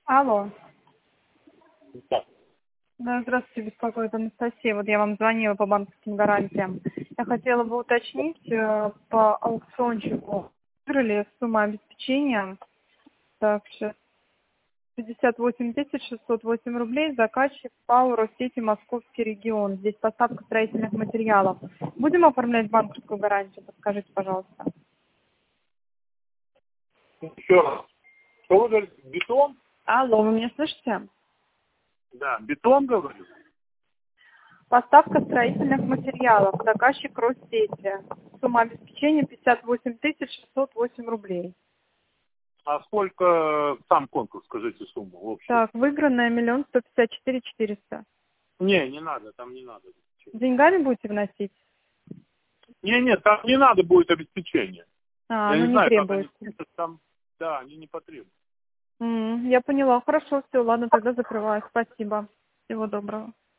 Алло. Да. Да, здравствуйте, беспокоит Анастасия. Вот я вам звонила по банковским гарантиям. Я хотела бы уточнить по аукциончику. Выиграли сумма обеспечения. Так, сейчас 58 608 рублей. Заказчик ПАО «Россети Московский регион». Здесь поставка строительных материалов. Будем оформлять банковскую гарантию? Подскажите, пожалуйста. Еще раз. Что вы говорите? Бетон? Алло, вы меня слышите? Да. Бетон, говорю? Поставка строительных материалов. Заказчик Россети. Сумма обеспечения 58 608 рублей. А сколько сам конкурс, скажите, сумму общую? Так, выигранная 1 154 400. Не надо, там не надо. Деньгами будете вносить? Не, там не надо будет обеспечения. Я Ну не не знаю, как они требуется. пишут там. Да, они не потребуют. Я поняла. Хорошо, все, ладно, тогда закрываю. Спасибо. Всего доброго.